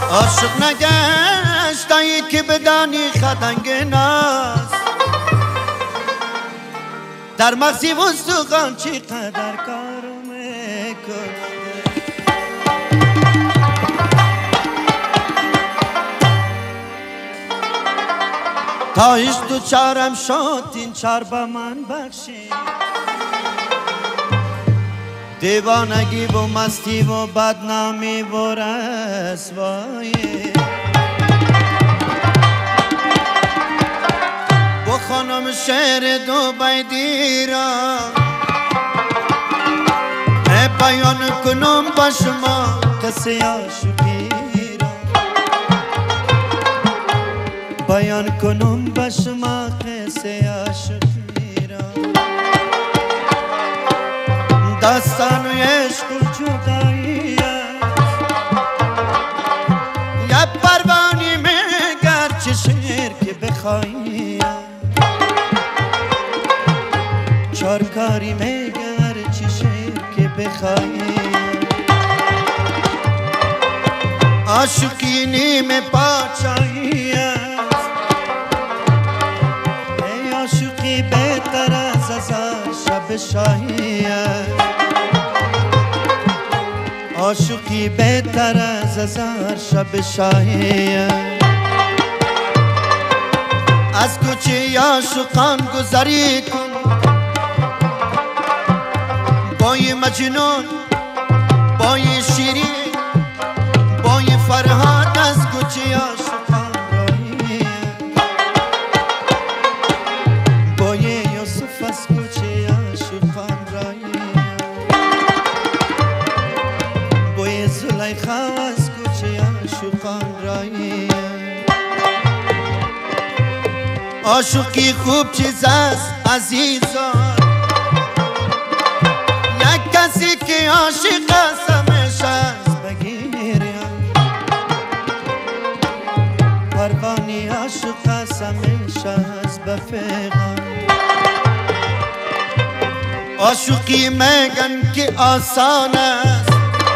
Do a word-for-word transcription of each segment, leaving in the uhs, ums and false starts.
عاشق نگشتایی که بدانی خدنگ ناز در مغزی و سوغان چی قدر کار میکن تا ایش دو چارم شد این چار با من بخشی دیوانگی و مستی و بدنامی و رسوایی و خانم شهر دوبای دیرا بیان کنم با شما کسی عاشقی را بیان کنم با شما کسی عاشقی را داستان و عشق و جدایی یا پروانی مگر چه شعر که بخوایی چارکاری مگر چه شعر که بخوایی عاشقی نیم پاچایی است ای عاشقی بهتر از هزار شب شاهی است عاشقی بهتر از هزار شب شاهی است از کوچه عاشقان گذری کن بای مجنون بای شیرین بای فرهاد از کوچه عاشقان راهی بای یوسف از کوچه عاشقان راهی بای زلیخا از کوچه عاشقان راهی عاشقی خوب چیز است عزیزان یک کسی که عاشق است همیشه از بگیریم پروانی عاشق است همیشه از بفیغان عاشقی میگن که آسان است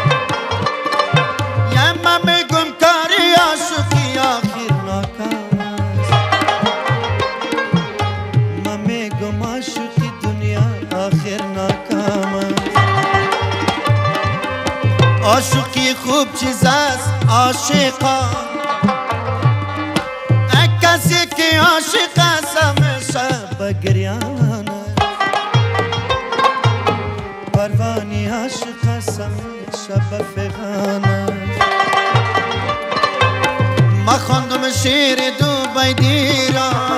یا من میگم کاری عاشقی آخر ناکام است من میگم عاشقی دنیا آخر ناکام است عاشقی خوب چیز است عاشقان یک کسی که عاشق است همیشه بگریان پروانی عاشق است همیشه بفغان ما خواندم شعر دوبای دیران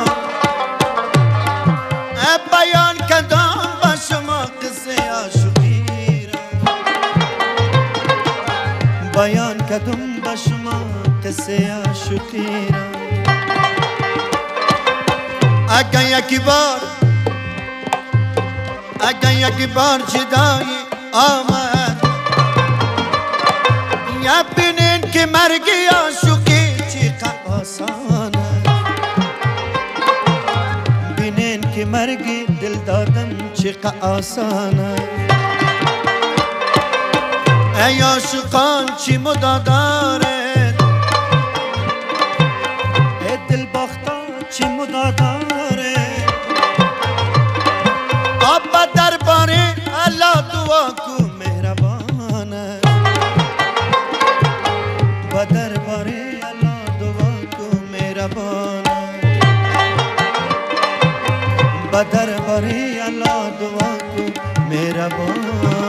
بیان کردم با شما قصه عاشقی بیان کردم با شما قصه عاشقی را اگر یکی بار اگر یکی بار جدایی آمد یا بینین که مرگی عاشقی چقدر آسان بینین که مرگی دل دادن چقدر آسان ای عاشقان چی مدا دارد ای دل باختان چی مدا دارد آبا درباره الله دعا کو مهربان با درباره الله دعا کو مهربان با درباره الله دعا کو مهربان